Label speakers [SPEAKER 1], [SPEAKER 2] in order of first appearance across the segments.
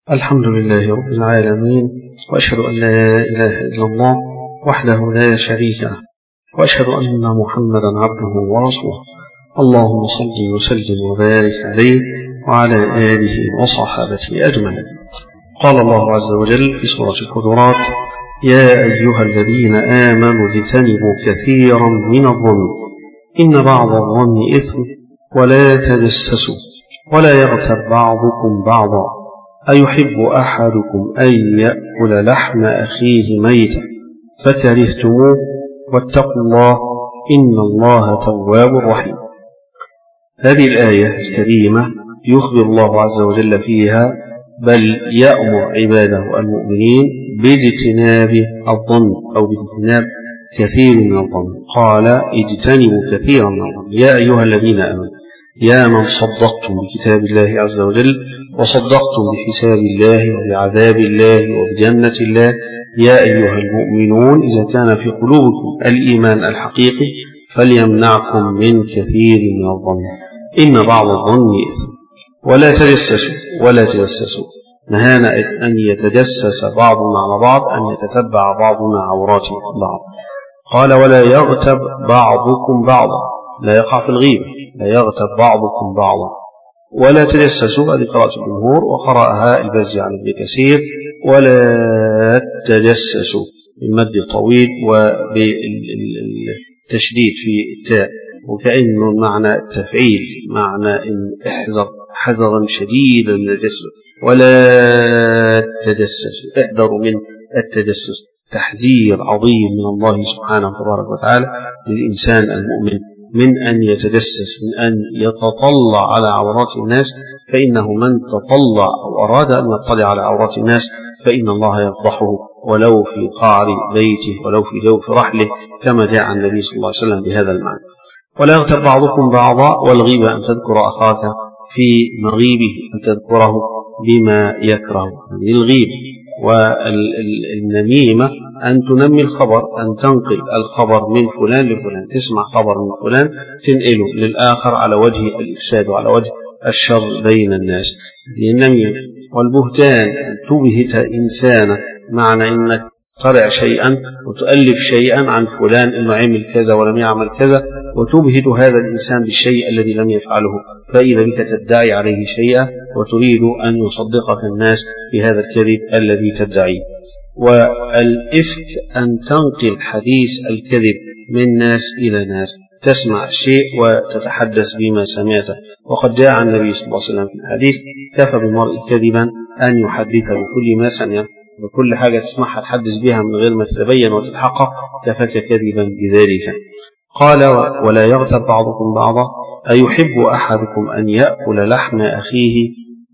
[SPEAKER 1] الحمد لله رب العالمين، وأشهد أن لا إله إلا الله وحده لا شريك له، وأشهد أن محمدا عبده ورسوله. اللهم صل وسلم وبارك عليه وعلى آله وصحابته أجمعين. قال الله عز وجل في سورة الحجرات: يا أيها الذين آمنوا اجتنبوا كثيرا من الظن إن بعض الظن إثم ولا تجسسوا ولا يغتب بعضكم بعضا أيحب أحدكم أن يأكل لحم أخيه ميتا فكرهتموه واتقوا الله إن الله تواب رحيم. هذه الآية الكريمة يخبر الله عز وجل فيها بل يأمر عباده المؤمنين باجتناب الظن أو باجتناب كثير من الظن. قال: اجتنبوا كثيرا من الظن يا أيها الذين آمنوا، يا من صدقتم بكتاب الله عز وجل وصدقتم بحساب الله وبعذاب الله وبجنة الله، يا أيها المؤمنون إذا كان في قلوبكم الإيمان الحقيقي فليمنعكم من كثير من الظن إن بعض الظن إثم ولا تجسسوا نهانا أن يتجسس بعضنا على بعض، أن يتتبع بعضنا عورات بعض. قال: ولا يغتب بعضكم بعضا، لا يقع في الغيبة، لا يغتب بعضكم بعضا. ولا تجسسوا، هذه قراءة الجمهور، وقرأها البزي عن ابن كثير: ولا تجسسوا بالمد الطويل وبالتشديد في التاء، وكأنه معنى التفعيل، معنى إن احذر حذرا شديدا من الجسس. ولا تجسسوا، احذروا من التجسس، تحذير عظيم من الله سبحانه وتبارك وتعالى للإنسان المؤمن من أن يتجسس، من أن يتطلع على عورات الناس، فإنه من تطلع أو أراد أن يطلع على عورات الناس فإن الله يفضحه ولو في قعر بيته ولو في جوف رحله، كما جاء عن النبي صلى الله عليه وسلم بهذا المعنى. ولا يغتب بعضكم بعضا، والغيبة أن تذكر أخاك في مغيبه، أن تذكره بما يكره، هذه الغيبة. والنميمة أن تنمي الخبر، أن تنقل الخبر من فلان لفلان، تسمع خبر من فلان تنقله للآخر على وجه الإفساد وعلى وجه الشر بين الناس، هذه النميمة. والبهتان أن تبهت إنسانا، معنى أنك ترع شيئا وتؤلف شيئا عن فلان أنه عمل كذا ولم يعمل كذا، وتبهت هذا الإنسان بالشيء الذي لم يفعله، فإذا بك تدعي عليه شيئا وتريد أن يصدقك الناس بهذا الكذب الذي تدعيه. والإفك أن تنقل حديث الكذب من ناس إلى ناس، تسمع الشيء وتتحدث بما سمعته. وقد جاء عن النبي صلى الله عليه وسلم في الحديث: كفى بالمرء كذبا أن يحدث بكل ما سمع، وكل حاجة تسمعها تحدث بها من غير ما تتبين وتتحقق، كفاك كذبا بذلك. قال: ولا يغتب بعضكم بعضا أيحب أحدكم أن يأكل لحم أخيه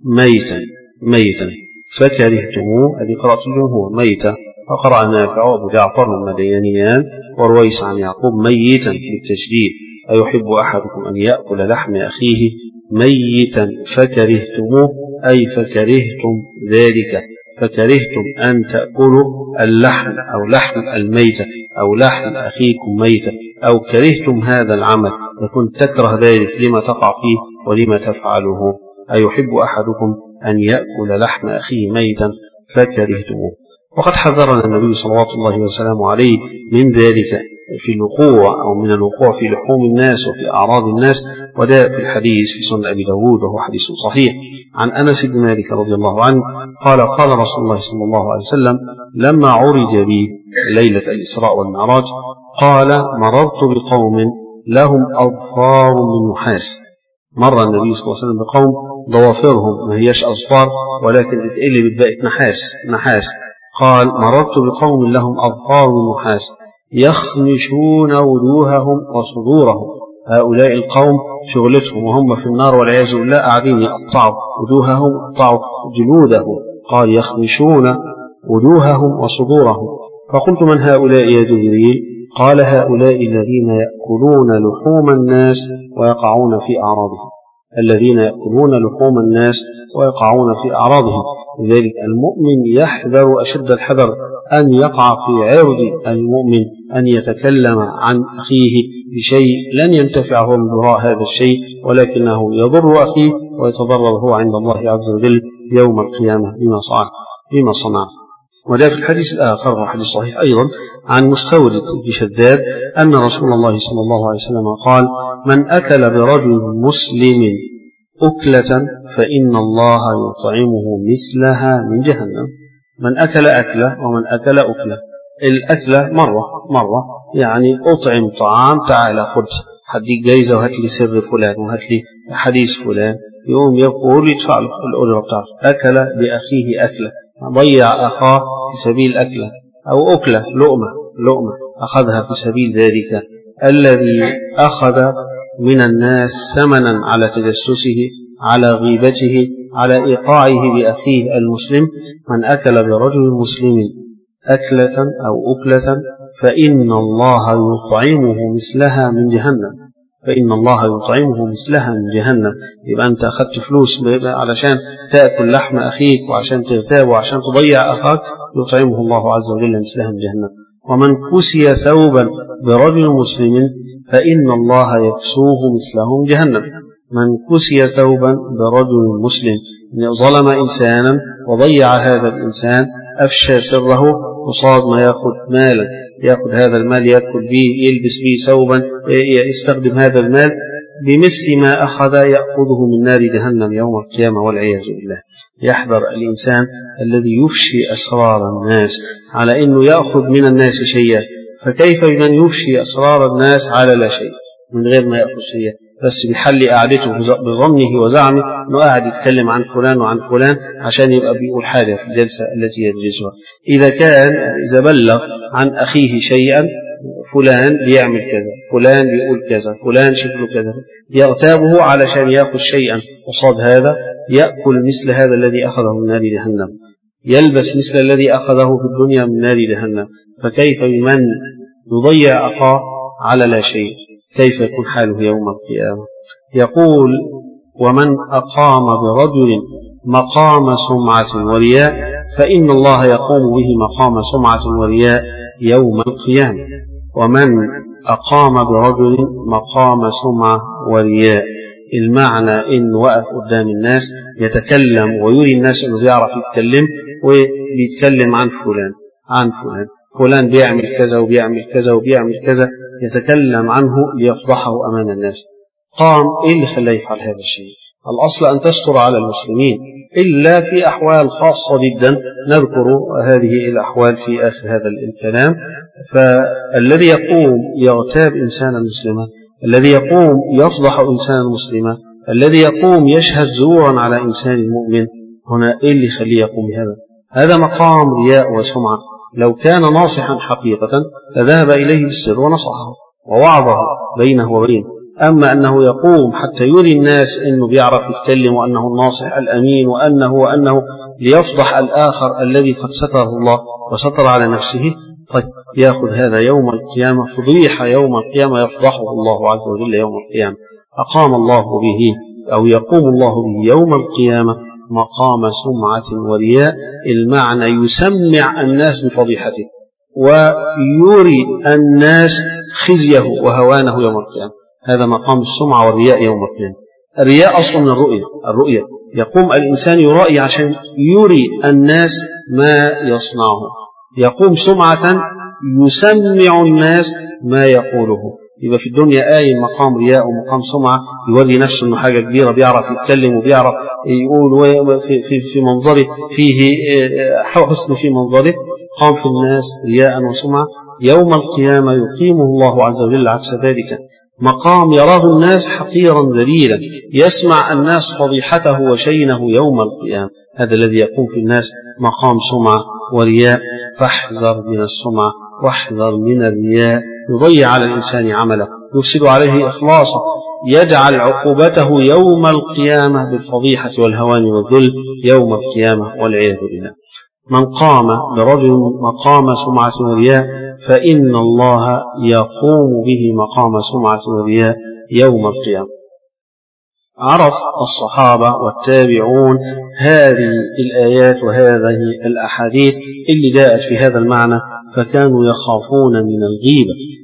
[SPEAKER 1] ميتا فكرهتموه، هذه قراءة الجمهور ميتا، فقرأ نافع وأبو جعفر المدينيان ورويس عن يعقوب ميتا بالتشديد: أيحب أحدكم أن يأكل لحم أخيه ميتا فكرهتموه، أي فكرهتم ذلك، فكرهتم أن تأكلوا اللحم أو لحم الميتة أو لحم أخيكم ميتا، أو كرهتم هذا العمل، يكون تكره ذلك لما تقع فيه ولما تفعله. أيحب أحدكم أن يأكل لحم أخيه ميتا فكرهتموه. وقد حذرنا النبي صلوات الله وسلامه عليه من ذلك في الوقوع أو من الوقوع في لحوم الناس وفي أعراض الناس، وجاء في الحديث في سنن أبي داود وهو حديث صحيح عن أنس بن مالك رضي الله عنه قال: قال رسول الله صلى الله عليه وسلم لما عرج بي ليلة الإسراء والمعراج، قال: مررت بقوم لهم أظفار من نحاس. مر النبي صلى الله عليه وسلم بقوم ضوافرهم ما هيش أظفار ولكن اتقلبت بقت نحاس. قال: مررت بقوم لهم أظفار من نحاس يخمشون وجوههم وصدورهم. هؤلاء القوم شغلتهم وهم في النار والعياذ بالله قاعدين يقطعوا وجوههم يقطعوا جلودهم. قال: يخمشون وجوههم وصدورهم. فقلت: من هؤلاء يا جبريل؟ قال: هؤلاء الذين يأكلون لحوم الناس ويقعون في أعراضهم، الذين يأكلون لحوم الناس ويقعون في أعراضهم. لذلك المؤمن يحذر أشد الحذر أن يقع في عرض المؤمن، أن يتكلم عن أخيه بشيء لن ينتفع هو من وراء هذا الشيء، ولكنه يضر أخيه ويتضرر هو عند الله عز وجل يوم القيامة بما صنع. وجاء في الحديث الآخر وحديث صحيح أيضا عن مستورد بن شداد أن رسول الله صلى الله عليه وسلم قال: من أكل برجل مسلم أكلة فإن الله يطعمه مثلها من جهنم. من أكل أكلة ومن أكل أكلة. الأكلة مرة يعني أطعم طعام، تعالى خذ هديك جايزة وهات لي سر فلان وهات لي حديث فلان، يقوم يقول يدفع له الأجرة بتاعته. أكل بأخيه أكلة، ضيع أخاه في سبيل أكلة، أو أكلة لقمة أخذها في سبيل ذلك. الذي أخذ من الناس ثمنا على تجسسه، على غيبته، على إيقاعه بأخيه المسلم، من أكل برجل مسلم أكلة أو أكلة فإن الله يطعمه مثلها من جهنم. فإن الله يطعمه مثلها من جهنم. يبقى أنت أخذت فلوس علشان تأكل لحم أخيك وعشان تغتاب وعشان تضيع أخاك، يطعمه الله عز وجل مثلها من جهنم. ومن كسي ثوبا برجل مسلم فإن الله يكسوه مثله من جهنم. من كسي ثوبا برجل مسلم، ظلم إنسانا وضيع هذا الإنسان، أفشى سره، وصاد ما يأخذ مالا، يأخذ هذا المال يأكل به، يلبس به ثوبا، يستخدم هذا المال بمثل ما أخذ، يأخذه من نار جهنم يوم القيامة والعياذ بالله. يحذر الإنسان الذي يفشي أسرار الناس على أنه يأخذ من الناس شيئا، فكيف بمن يفشي أسرار الناس على لا شيء من غير ما يأخذ شيئا، بس بيحلي قعدته بظنه وزعمه أنه قاعد يتكلم عن فلان وعن فلان عشان يبقى بيقول حاجة في الجلسة التي يجلسها. إذا بلغ عن أخيه شيئا، فلان بيعمل كذا، فلان بيقول كذا، فلان شكله كذا، يغتابه علشان يأخذ شيئا قصاد هذا، يأكل مثل هذا الذي أخذه من نار جهنم، يلبس مثل الذي أخذه في الدنيا من نار جهنم. فكيف بمن يضيع أخاه على لا شيء؟ كيف يكون حاله يوم القيامة؟ يقول: ومن أقام برجل مقام سمعة ورياء فإن الله يقوم به مقام سمعة ورياء يوم القيامة. ومن أقام برجل مقام سمعة ورياء، المعنى إن وقف قدام الناس يتكلم ويري الناس أنه بيعرف يتكلم، وبيتكلم عن فلان بيعمل كذا وبيعمل كذا وبيعمل كذا، يتكلم عنه ليفضحه أمام الناس. قام إيه اللي خلاه يفعل هذا الشيء؟ الأصل أن تستر على المسلمين، إلا في أحوال خاصة جدا نذكر هذه الأحوال في آخر هذا الكلام. فالذي يقوم يغتاب إنسانا مسلما، الذي يقوم يفضح إنسانا مسلما، الذي يقوم يشهد زورا على إنسان مؤمن، هنا إيه اللي يخليه يقوم بهذا؟ هذا مقام رياء وسمعة. لو كان ناصحا حقيقة لذهب إليه بالسر ونصحه ووعظه بينه وبينه. أما أنه يقوم حتى يري الناس أنه بيعرف يتكلم وأنه الناصح الأمين وأنه ليفضح الآخر الذي قد ستره الله وستر على نفسه، طيب يأخذ هذا يوم القيامة فضيحة، يوم القيامة يفضحه الله عز وجل يوم القيامة. أقام الله به أو يقوم الله به يوم القيامة مقام سمعة ورياء، المعنى يسمع الناس بفضيحته ويري الناس خزيه وهوانه يوم القيامة. هذا مقام السمعة والرياء يوم القيامة. الرياء أصل من الرؤية يقوم الإنسان يرائي عشان يري الناس ما يصنعه. يقوم سمعة يسمع الناس ما يقوله. يبقى في الدنيا آية مقام رياء ومقام سمعة، يوري نفسه أنه حاجة كبيرة، بيعرف يتكلم وبيعرف يقول في منظره فيه حسن في منظره. قام في الناس رياء وسمعة. يوم القيامة يقيمه الله عز وجل عكس ذلك، مقام يراه الناس حقيرا ذليلا، يسمع الناس فضيحته وشينه يوم القيامة. هذا الذي يقوم في الناس مقام سمعة ورياء. فاحذر من السمعة واحذر من الرياء، يضيع على الإنسان عمله، يفسد عليه إخلاصه، يجعل عقوبته يوم القيامة بالفضيحة والهوان والذل يوم القيامة والعياذ بالله. من قام برجل مقام سمعة ورياء فإن الله يقوم به مقام سمعة ورياء يوم القيامة. عرف الصحابة والتابعون هذه الآيات وهذه الأحاديث اللي جاءت في هذا المعنى، فكانوا يخافون من الغيبة،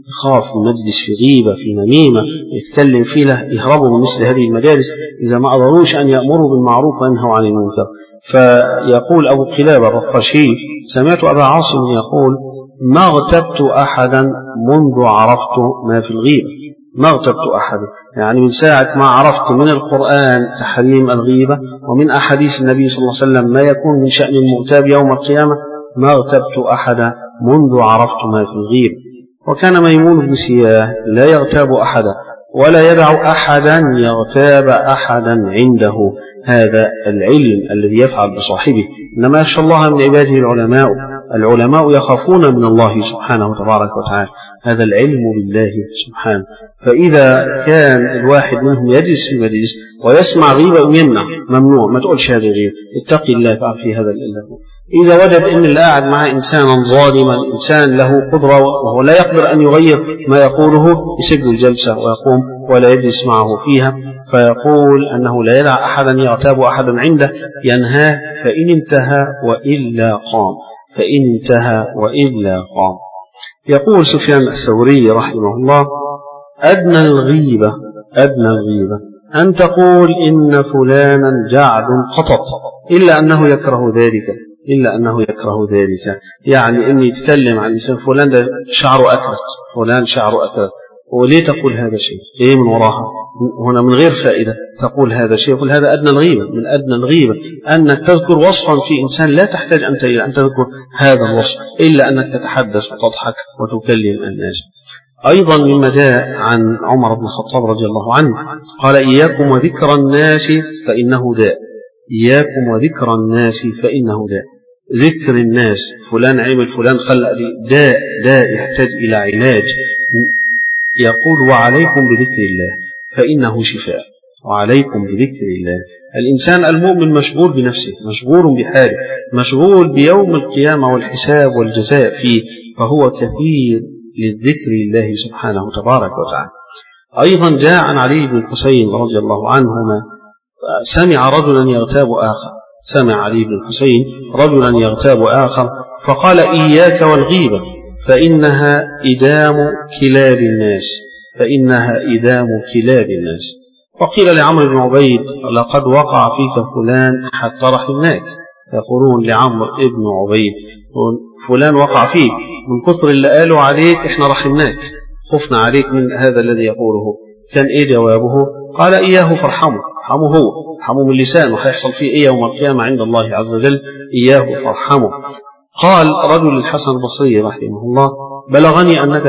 [SPEAKER 1] يخاف من مجلس في غيبة في نميمة يتكلم فيه له يهربوا من مثل هذه المجالس إذا ما قدروش أن يأمروا بالمعروف وينهوا عن المنكر. فيقول أبو قلابة الرقاشي سمعت أبا عاصم يقول ما اغتبت أحدا منذ عرفت ما في الغيبة. ما اغتبت أحدا يعني من ساعة ما عرفت من القرآن تحريم الغيبة ومن أحاديث النبي صلى الله عليه وسلم ما يكون من شأن المغتاب يوم القيامة ما اغتبت أحدا منذ عرفت ما في الغيبة. وكان ميمون بن سياه لا يغتاب أحدا ولا يدع أحدا يغتاب أحدا عنده هذا العلم الذي يفعل بصاحبه. إنما يخشى الله من عباده العلماء يخافون من الله سبحانه وتبارك وتعالى. هذا العلم بالله سبحانه. فإذا كان الواحد منهم يجلس في مجلس ويسمع غيبة يمنع ممنوع ما تقولش هذه غيبة اتقي الله فعل في هذا الإله. إذا وجد أن اللي قاعد معه إنسانا ظالما إنسان له قدرة وهو لا يقدر أن يغير ما يقوله يسيب الجلسة ويقوم ولا يجلس معه فيها. فيقول أنه لا يدع أحدا يغتاب أحدا عنده ينهاه فإن انتهى وإلا قام. يقول سفيان الثوري رحمه الله أدنى الغيبة أن تقول إن فلانا جعد قطط إلا أنه يكره ذلك يعني أن يتكلم عن إنسان فلان ده شعره أكرت وليه تقول هذا شيء إيه من وراها هنا من غير فائدة تقول هذا شيء. يقول هذا أدنى الغيبة من أدنى الغيبة أنك تذكر وصفا في إنسان لا تحتاج أن تذكر هذا الوصف إلا أنك تتحدث وتضحك وتكلم الناس. أيضا مما جاء عن عمر بن الخطاب رضي الله عنه قال إياكم وذكر الناس فإنه داء. ذكر الناس فلان عمل فلان خلق داء يحتاج إلى علاج. يقول وعليكم بذكر الله فإنه شفاء. الإنسان المؤمن مشغول بنفسه مشغول بحاله مشغول بيوم القيامة والحساب والجزاء فيه فهو كثير للذكر الله سبحانه وتبارك وتعالى. أيضا جاء عن علي بن الحسين رضي الله عنهما سمع علي بن الحسين رجلا يغتاب آخر فقال إياك والغيبة فإنها إدام كلاب الناس. وقيل لعمرو بن عبيد لقد وقع فيك فلان حتى رحمناك. يقولون لعمرو بن عبيد فلان وقع فيك من كثر اللي قالوا عليك احنا رحمناك خفنا عليك من هذا الذي يقوله. كان ايه جوابه؟ قال إياه فارحمه من لسانه هيحصل فيه ايه يوم القيامة عند الله عز وجل إياه فارحمه. قال رجل الحسن البصري رحمه الله بلغني أنك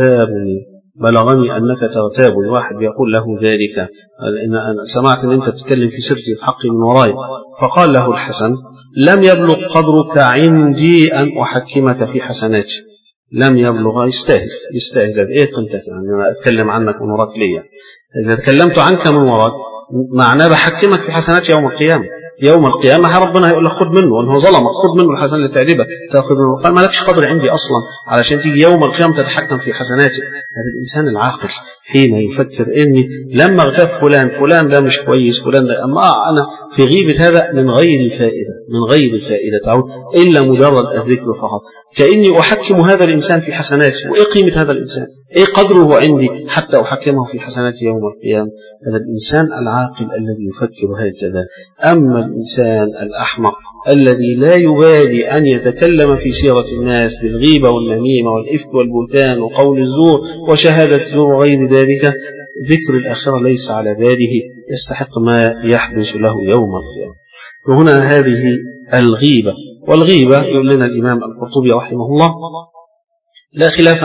[SPEAKER 1] تغتابني واحد يقول له ذلك أنا سمعت أن أنت تتكلم في سرتي في حقي من وراي. فقال له الحسن لم يبلغ قدرك عندي أن أحكمك في حسناتي. لم يبلغ يستاهل إيه كنت يعني أنا أتكلم عنك من وراك ليه؟ إذا تكلمت عنك من وراك معناه بحكمك في حسناتي يوم القيامة ربنا هيقول لك خد منه وانه ظلمك خد منه الحسن اللي تعجبك تاخذ منه. قال ما لكش قدر عندي أصلا علشان تيجي يوم القيامة تتحكم في حسناتي. هذا الإنسان العاقل حين يفكر إني لما اغتاب فلان ده مش كويس فلان ده أما أنا في غيبة هذا من غير فائدة تعود إلا مجرد الذكر فقط كأني أحكم هذا الإنسان في حسناتي. وإيه قيمة هذا الإنسان إيه قدره عندي حتى أحكمه في حسناتي يوم القيامة. هذا الإنسان العاقل الذي يفكر هكذا. أما الإنسان الأحمق الذي لا يبالي أن يتكلم في سيرة الناس بالغيبة والنميمة والإفك والبهتان وقول الزور وشهادة الزور وغير ذلك ذكر الآخرة ليس على باله يستحق ما يحدث له يوم القيامة. وهنا هذه الغيبة. والغيبة يقول لنا الإمام القرطبي رحمه الله لا خلاف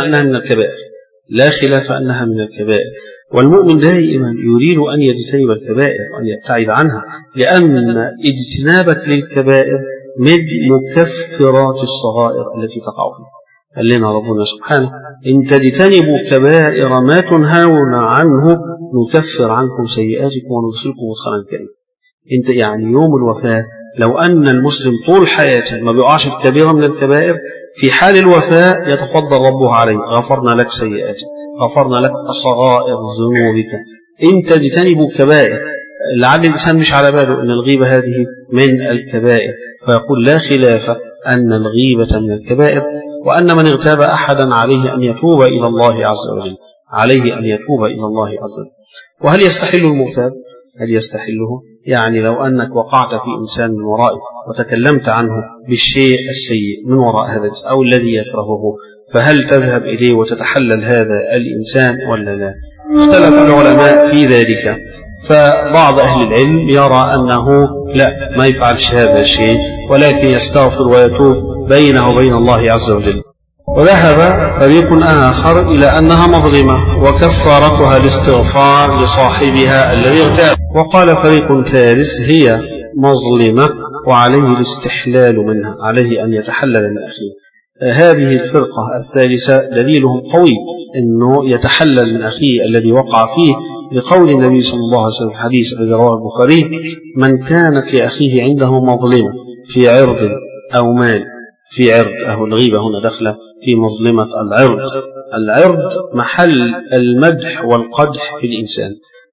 [SPEAKER 1] أنها من الكبائر والمؤمن دائما يريد أن يجتنب الكبائر وأن يبتعد عنها لأن اجتنابك للكبائر من مكفرات الصغائر التي تقع فيها. قال لنا ربنا سبحانه إن تجتنبوا كبائر ما تنهون عنه نكفر عنكم سيئاتكم وندخلكم مدخلا كريما. انت يعني يوم الوفاة لو أن المسلم طول حياته ما بيقعش في كبيرة من الكبائر في حال الوفاة يتفضل ربه عليه غفرنا لك سيئاتك غفرنا لك صغائر ذنوبك. إن تجتنبوا كبائر لعل الإنسان مش على باله أن الغيبة هذه من الكبائر فيقول لا خلاف أن الغيبة من الكبائر. وأن من اغتاب أحدا عليه أن يتوب إلى الله عز وجل، عليه أن يتوب إلى الله عز وجل. وهل يستحل المغتاب؟ هل يستحله؟ يعني لو أنك وقعت في إنسان من ورائه وتكلمت عنه بالشيء السيء من وراء هذا أو الذي يكرهه، فهل تذهب إليه وتتحلل هذا الإنسان ولا لا؟ اختلف العلماء في ذلك، فبعض أهل العلم يرى أنه لا، ما يفعلش هذا الشيء، ولكن يستغفر ويتوب بينه وبين الله عز وجل. وذهب فريق آخر إلى أنها مظلمة وكفارتها الاستغفار لصاحبها الذي اغتاب، وقال فريق ثالث هي مظلمة وعليه الاستحلال منها، عليه أن يتحلل من أخيه. هذه الفرقة الثالثة دليلهم قوي أنه يتحلل من أخيه الذي وقع فيه، لقول النبي صلى الله عليه وسلم في الحديث الذي رواه البخاري: من كانت لأخيه عنده مظلمة في عرض أو مال، في عرض، الغيبة هنا دخل في مظلمة العرض. العرض محل المدح والقدح في الإنسان،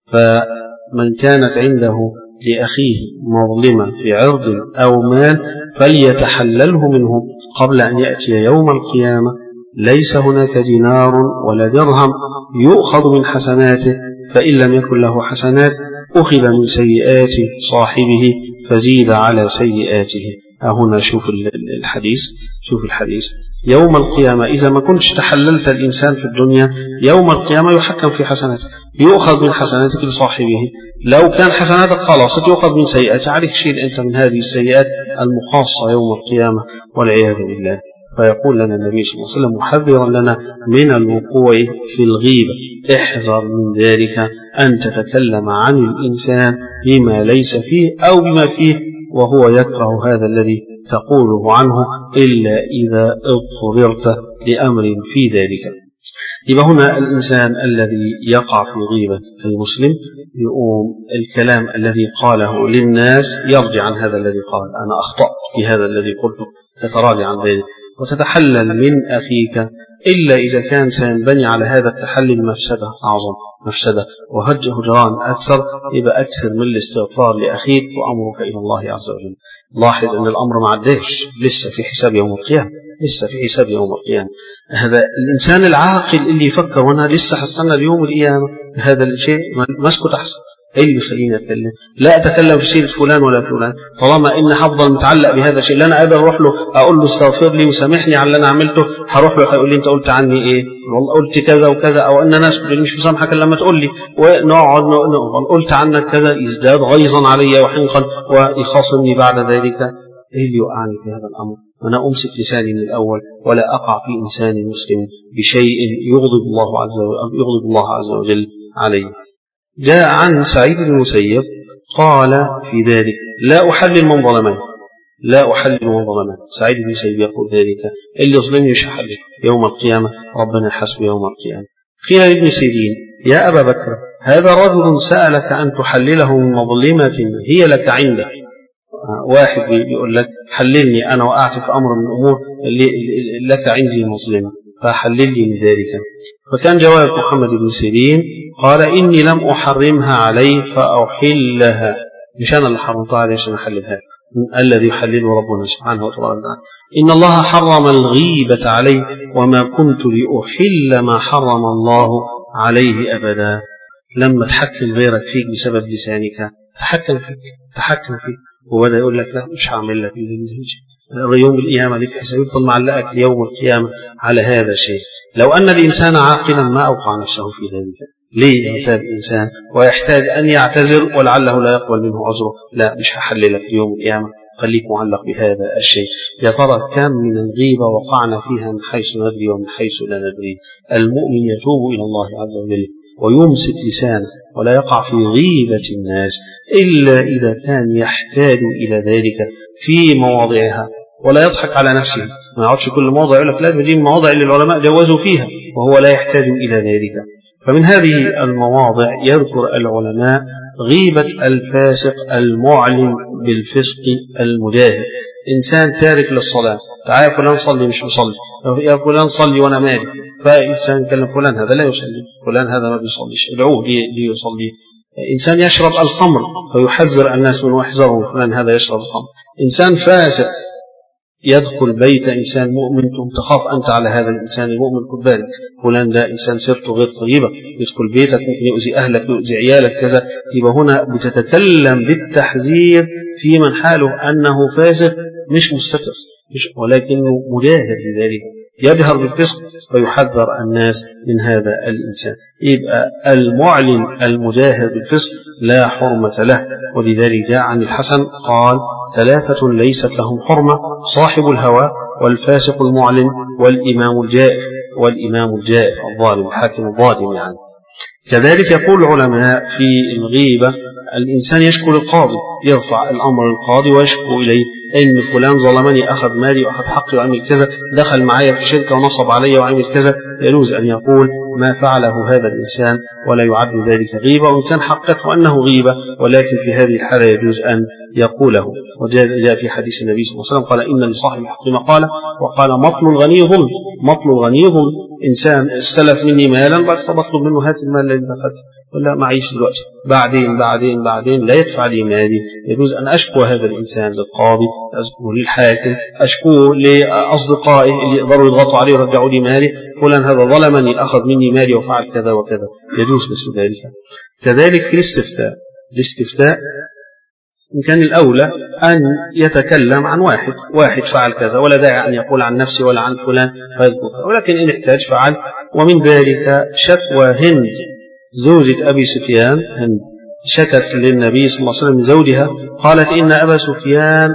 [SPEAKER 1] فمن كانت عنده لأخيه مظلمة في عرض أو مال فليتحلله منه قبل أن يأتي يوم القيامة ليس هناك دينار ولا درهم يؤخذ من حسناته، فإن لم يكن له حسنات أخذ من سيئات صاحبه فزيد على سيئاته. هنا شوف الحديث يوم القيامة إذا ما كنتش تحللت الإنسان في الدنيا، يوم القيامة يحكم في حسناته، يؤخذ من حسناتك لصاحبه. لو كان حسناتك خلاص يؤخذ من سيئات، عليك شيل أنت من هذه السيئات المخاصة يوم القيامة والعياذ بالله. فيقول لنا النبي صلى الله عليه وسلم محذرا لنا من الوقوع في الغيبة: احذر من ذلك أن تتكلم عن الإنسان بما ليس فيه أو بما فيه وهو يكره هذا الذي تقوله عنه، إلا إذا اضطررت لأمر في ذلك. يبقى هنا الإنسان الذي يقع في غيبة المسلم يقوم الكلام الذي قاله للناس يرجع عن هذا الذي قال: أنا أخطأت في هذا الذي قلته، تتراجع عن ذلك وتتحلل من أخيك، إلا إذا كان سينبني على هذا التحلل مفسدة أعظم، مفسدة وهجران أكثر، يبقى أكثر من الاستغفار لأخيك وأمرك إلى الله عز وجل. لاحظ أن الأمر ما عداش، لسه في حساب يوم القيامة، لسه في حساب يوم القيامة. هذا الإنسان العاقل اللي يفكر وأنا لسه هستنى اليوم القيامة، هذا الشيء مسكت أحسن. إيه اللي يخليني أتكلم؟ لا أتكلم في سيرة فلان ولا فلان، طالما إن هفضل متعلق بهذا الشيء. لا أنا قادر أروح له أقول له استغفر لي وسامحني على اللي أنا عملته، هروح له هيقول لي أنت قلت عني إيه؟ والله قلت كذا وكذا، أو أن أنا مش مسامحك لما تقول لي، ونقعد قلت عنك كذا، يزداد غيظا علي وحنقا ويخاصمني بعد ذلك. إيه اللي يوقعني في هذا الأمر؟ أنا أمسك لساني من الأول ولا أقع في إنسان مسلم بشيء يغضب الله عز وجل عليه. جاء عن سعيد بن المسيب قال في ذلك: لا أحلل من ظلمني، لا أحلل من ظلمني. سعيد بن المسيب يقول ذلك: اللي ظلمني مش هحلل يوم القيامة، ربنا يحاسبه يوم القيامة. قيل لابن سيرين: يا أبا بكر، هذا رجل سألك أن تحلله من مظلمة هي لك عنده. واحد بيقول لك حللني، أنا وقعت في أمر من الأمور لك عندي مظلمة فحلل لي من ذلك. فكان جواب محمد بن سيرين قال: إني لم أحرمها عليه فأحلها، مش أنا اللي حرمتها عليه عشان أحللها، الذي يحلله ربنا سبحانه وتعالى. إن الله حرم الغيبة عليه وما كنت لأحل ما حرم الله عليه أبدا. لما تحكم غيرك فيك بسبب لسانك، تحكم فيك وبدأ يقول لك لا مش هعمل لك يوم القيامة لك حساب، يفضل معلقك يوم القيامة على هذا الشيء. لو أن الإنسان عاقلا ما أوقع نفسه في ذلك. ليه يحتاج الإنسان ويحتاج أن يعتذر ولعله لا يقبل منه عذره؟ لا، مش هحللك يوم القيامة، خليك معلق بهذا الشيء. يا ترى كم من الغيبة وقعنا فيها من حيث ندري ومن حيث لا ندري. المؤمن يتوب إلى الله عز وجل ويمسك لسانه ولا يقع في غيبة الناس إلا إذا كان يحتاج إلى ذلك في مواضعها، ولا يضحك على نفسه. ما يقعدش كل موضع يقول لك لا دي المواضع اللي العلماء جوزوا فيها وهو لا يحتاج إلى ذلك. فمن هذه المواضع يذكر العلماء غيبة الفاسق المعلن بالفسق المجاهر. إنسان تارك للصلاة، تعال فلان صلي مش مصلي، يا فلان صلي وأنا مالي، فإنسان يكلم فلان هذا لا يصلي، فلان هذا ما بيصليش، ادعوه ليصلي. إنسان يشرب الخمر فيحذر الناس منه واحذروا فلان هذا يشرب الخمر. إنسان فاسق يدخل بيت إنسان مؤمن تخاف أنت على هذا الإنسان المؤمن، خد بالك فلان ده إنسان سيرته غير طيبة، يدخل بيتك ممكن يؤذي أهلك يؤذي عيالك كذا. يبقى هنا بتتكلم بالتحذير في من حاله أنه فاسق مش مستتر ولكنه مجاهر لذلك، يجهر بالفسق ويحذر الناس من هذا الإنسان. يبقى المعلن المجاهر بالفسق لا حرمة له. ولذلك جاء عن الحسن قال: ثلاثة ليست لهم حرمة: صاحب الهوى، والفاسق المعلن، والإمام الجائر الظالم الحاكم الظالم. يعني كذلك يقول العلماء في الغيبة: الإنسان يشكو للقاضي، يرفع الأمر للقاضي ويشكو إليه إن فلان ظلمني، أخذ مالي وأخذ حقي وعمل كذا، دخل معايا في شركة ونصب علي وعمل كذا. يجوز أن يقول ما فعله هذا الإنسان ولا يعد ذلك غيبة، وإن كان حققه أنه غيبة، ولكن في هذه الحالة يجوز أن يقوله. وجاء في حديث النبي صلى الله عليه وسلم قال: إن لصاحب الحق مقالة، وقال: مطل الغني ظلم. مطل الغني ظلم، إنسان استلف مني مالا بعد فبطلب منه: هات المال الذي أخذته، ولا معيش دلوقتي، بعدين لا يدفع لي مالي. يجوز أن أشكو هذا الإنسان للقاضي، أشكو للحاكم، أشكو لأصدقائه اللي يقدروا يضغطوا عليه ويرجعوا لي مالي، فلان هذا ظلمني أخذ مني مالي وفعل كذا وكذا، يجوز مثل ذلك. كذلك في الاستفتاء إن كان الأولى أن يتكلم عن واحد فعل كذا، ولا داعي أن يقول عن نفسه ولا عن فلان فيذكر، ولكن إن احتاج فعل. ومن ذلك شكوى هند زوجة أبي سفيان، هند شكت للنبي صلى الله عليه وسلم من زوجها، قالت: إن أبا سفيان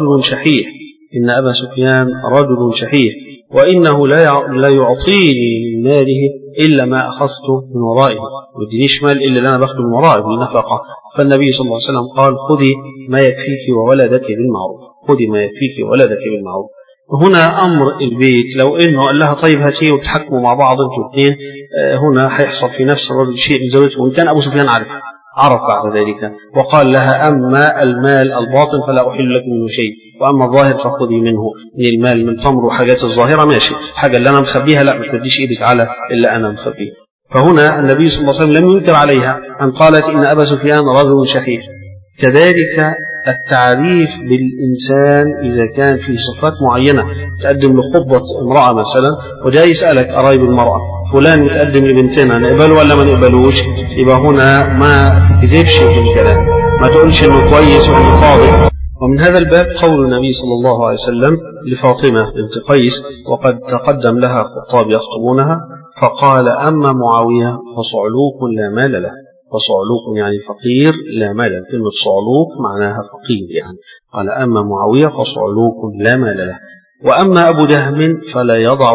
[SPEAKER 1] رجل شحيح، وإنه لا يعطيني من ماله إلا ما أخذته من ورائه، يدينيش مال إلا اللي أنا باخده من ورائه بالنفقة. فالنبي صلى الله عليه وسلم قال: خذي ما يكفيك وولدك بالمعروف. هنا أمر البيت لو إنه قال لها: طيب هاتيه وتحكموا مع بعض انتوا الاثنين، هنا هيحصل في نفس الرجل شيء من زوجته، وإن كان أبو سفيان عرف بعد ذلك وقال لها: أما المال الباطن فلا أحل لك منه شيء، وأما الظاهر فخذي منه، من المال من تمر وحاجات الظاهرة ماشي، حاجة اللي أنا مخبيها لا، ما تديش إيدك على اللي أنا مخبيه. فهنا النبي صلى الله عليه وسلم لم ينكر عليها أن قالت: إن أبا سفيان رجل شحيح. كذلك التعريف بالإنسان إذا كان في صفات معينة، تقدم لخطبة امرأة مثلا وجاء يسألك قرايب المرأة: فلان متقدم لبنتنا، نقبله ولا ما نقبلوش؟ يبقى هنا ما تكذبش بالكلام، ما تقولش إنه كويس وإنه فاضل. ومن هذا الباب قول النبي صلى الله عليه وسلم لفاطمة بنت قيس وقد تقدم لها خطاب يخطبونها، فقال: أما معاوية فصعلوك لا مال له. فصعلوك يعني فقير، لا مال له، كلمة صعلوك معناها فقير يعني. قال: أما معاوية فصعلوك لا مال له. وأما أبو جهم فلا يضع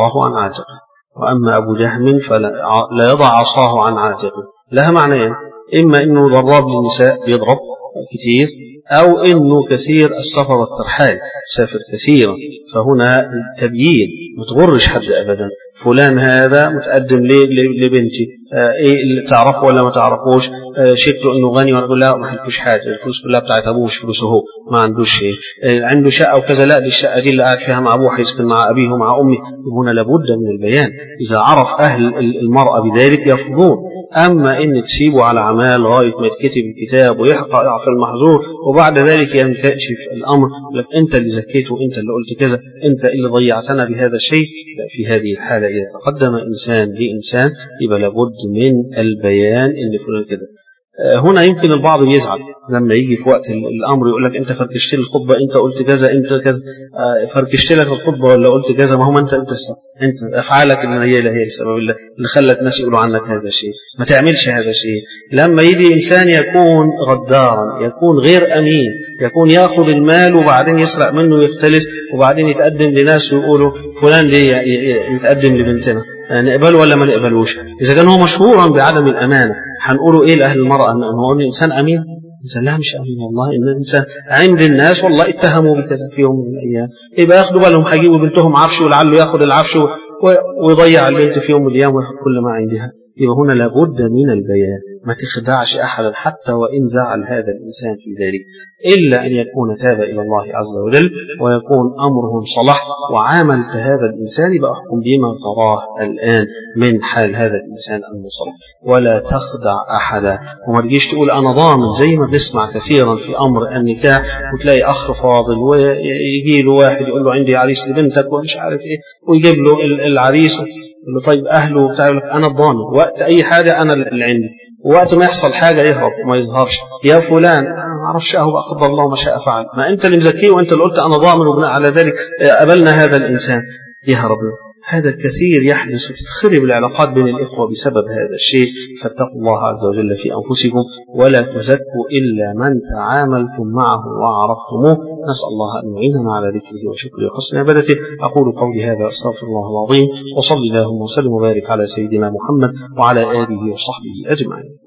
[SPEAKER 1] عصاه عن عاتقه. لها معنيين: إما إنه ضراب للنساء بيضرب كتير، أو إنه كثير السفر والترحال، سافر كثيرا. فهنا التبيين، ما تغرش حد أبدا. فلان هذا متقدم لبنتي، إيه اللي تعرفه ولا ما تعرفوش؟ شكله إنه غني، وأنا أقول لا ما حلفوش حاجة، الفلوس كلها بتاعت أبوه، مش فلوسه هو، ما عندوش شيء. عنده شقة وكذا، لا دي الشقة دي اللي قاعد فيها مع أبوه، هيسكن مع أبيه ومع أمه. هنا لابد من البيان، إذا عرف أهل المرأة بذلك يفضون. أما إن تسيبه على عمال لغاية ما يتكتب الكتاب ويعفى المحظور وبعد ذلك ينكشف الأمر، لك أنت اللي زكيته، أنت اللي قلت كذا، أنت اللي ضيعتنا بهذا الشيء، لا. في هذه الحالة إذا تقدم إنسان لإنسان يبقى لابد من البيان إن فلان كذا. هنا يمكن البعض يزعل لما يجي في وقت الأمر يقول لك: أنت فركشت لي الخطبة، أنت قلت كذا، أنت كذا. فركشت لك الخطبة ولا قلت كذا؟ ما هو أنت أفعالك اللي هي السبب اللي خلت الناس يقولوا عنك هذا الشيء. ما تعملش هذا الشيء. لما يجي إنسان يكون غدارا، يكون غير أمين، يكون يأخذ المال وبعدين يسرق منه ويختلس، وبعدين يتقدم لناس ويقولوا: فلان ليه يتقدم لبنتنا، نقبله ولا ما نقبلوش؟ إذا كان هو مشهورا بعدم الأمانة هنقوله إيه لأهل المرأة؟ أنه هو إنسان أمين؟ إنسان لا مش أمين والله، إن إنسان عند الناس والله اتهموا بكذا في يوم من الأيام، يبقى ياخدوا بالهم هيجيبوا بنتهم عفش ولعله ياخد العفش ويضيع البنت في يوم من الأيام وياخد كل ما عندها. يبقى هنا لابد من البيان، ما تخدعش أحدا حتى وإن زعل هذا الإنسان في ذلك، إلا أن يكون تاب إلى الله عز وجل ويكون أمره صلح وعاملت هذا الإنسان بأحكم بما تراه الآن من حال هذا الإنسان المصلح، ولا تخدع أحدا. وما تجيش تقول أنا ضامن، زي ما بنسمع كثيرا في أمر النكاح، وتلاقي أخ فاضل ويجي له واحد يقول له عندي عريس لبنتك ومش عارف إيه، ويجيب له العريس يقول له طيب أهله بتاع، أنا الضامن وقت أي حاجة أنا اللي عندي، ووقت ما يحصل حاجة يهرب وما يظهرش. يا فلان أنا ما أعرفش، أهو قدر الله ما شاء فعل، ما أنت اللي مزكيه وأنت اللي قلت أنا ضامن، وبناء على ذلك قبلنا هذا الإنسان، يهرب. هذا الكثير يحدث، تخرب العلاقات بين الإخوة بسبب هذا الشيء. فاتقوا الله عز وجل في أنفسكم ولا تزكوا إلا من تعاملتم معه وعرفتموه. نسأل الله أن يعيننا على ذكره وشكره وحسن عبادته. أقول قولي هذا أستغفر الله العظيم، وصلى اللهم وسلم وبارك على سيدنا محمد وعلى آله وصحبه أجمعين.